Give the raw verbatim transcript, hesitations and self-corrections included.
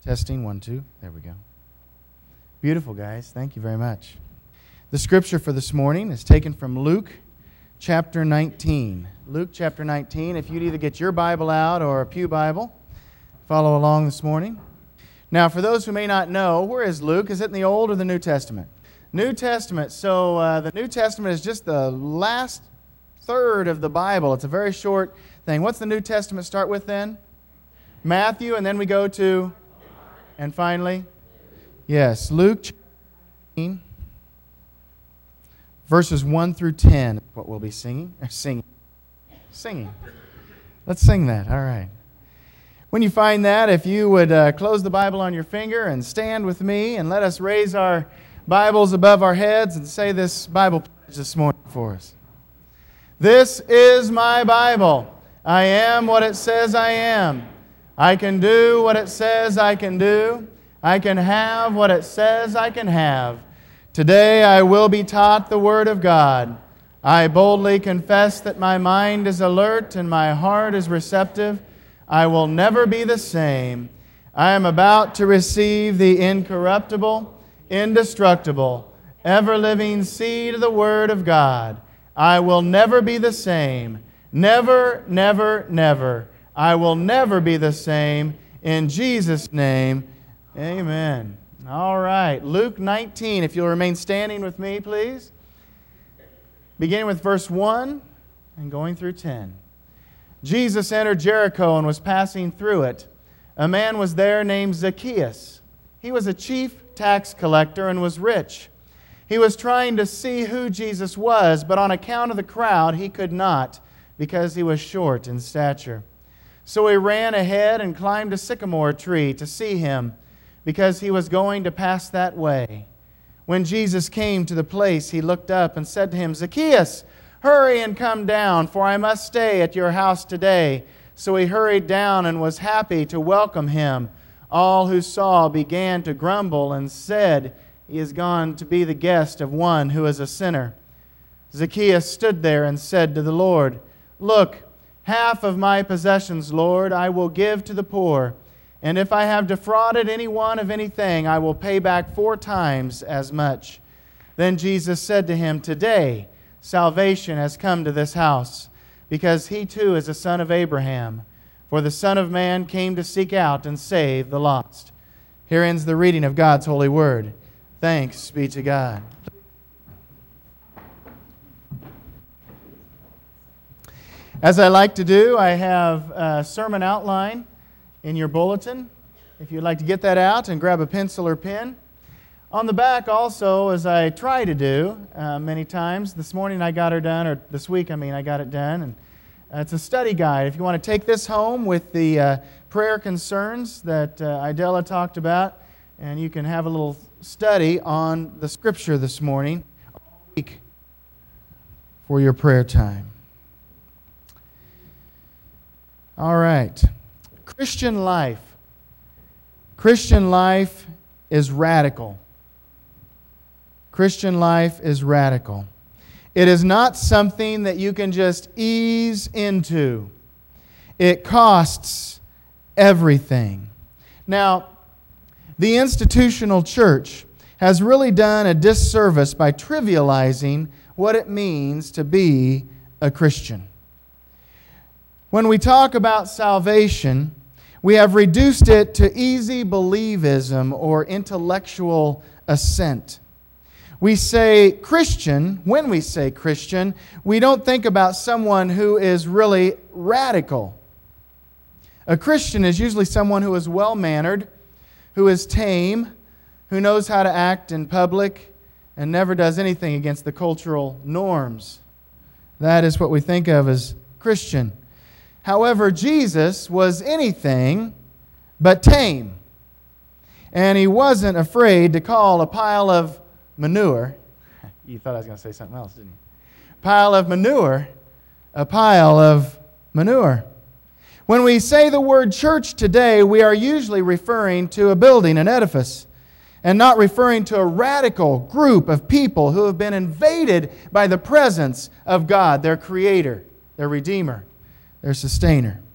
Testing, one, two. There we go. Beautiful, guys. Thank you very much. The scripture for this morning is taken from Luke chapter nineteen. Luke chapter nineteen. If you'd either get your Bible out or a pew Bible, follow along this morning. Now, for those who may not know, where is Luke? Is it in the Old or the New Testament? New Testament. So uh, the New Testament is just the last third of the Bible. It's a very short thing. What's the New Testament start with then? Matthew, and then we go to, and finally, yes, Luke chapter verses one through ten, what we'll be singing. Singing. Singing. Let's sing that. All right. When you find that, if you would uh, close the Bible on your finger and stand with me and let us raise our Bibles above our heads and say this Bible pledge this morning for us. This is my Bible. I am what it says I am. I can do what it says I can do. I can have what it says I can have. Today I will be taught the Word of God. I boldly confess that my mind is alert and my heart is receptive. I will never be the same. I am about to receive the incorruptible, indestructible, ever-living seed of the Word of God. I will never be the same. Never, never, never. I will never be the same. In Jesus' name, amen. All right, Luke nineteen, if you'll remain standing with me, please. Beginning with verse one and going through ten. Jesus entered Jericho and was passing through it. A man was there named Zacchaeus. He was a chief tax collector and was rich. He was trying to see who Jesus was, but on account of the crowd, he could not, because he was short in stature. So he ran ahead and climbed a sycamore tree to see him, because he was going to pass that way. When Jesus came to the place, he looked up and said to him, Zacchaeus, hurry and come down, for I must stay at your house today. So he hurried down and was happy to welcome him. All who saw began to grumble and said, he is gone to be the guest of one who is a sinner. Zacchaeus stood there and said to the Lord, Look, half of my possessions, Lord, I will give to the poor. And if I have defrauded anyone of anything, I will pay back four times as much. Then Jesus said to him, Today salvation has come to this house, because he too is a son of Abraham. For the Son of Man came to seek out and save the lost. Here ends the reading of God's holy word. Thanks be to God. As I like to do, I have a sermon outline in your bulletin. If you'd like to get that out and grab a pencil or pen. On the back also, as I try to do uh, many times, this morning I got her done, or this week I mean I got it done, and uh, it's a study guide. If you want to take this home with the uh, prayer concerns that uh, Idella talked about, and you can have a little study on the Scripture this morning, all week for your prayer time. All right. Christian life. Christian life is radical. Christian life is radical. It is not something that you can just ease into. It costs everything. Now, the institutional church has really done a disservice by trivializing what it means to be a Christian. When we talk about salvation, we have reduced it to easy believism or intellectual assent. We say Christian, when we say Christian, we don't think about someone who is really radical. A Christian is usually someone who is well-mannered, who is tame, who knows how to act in public, and never does anything against the cultural norms. That is what we think of as Christian. However, Jesus was anything but tame. And he wasn't afraid to call a pile of manure. You thought I was going to say something else, didn't you? Pile of manure, a pile of manure. When we say the word church today, we are usually referring to a building, an edifice, and not referring to a radical group of people who have been invaded by the presence of God, their Creator, their Redeemer, their Sustainer.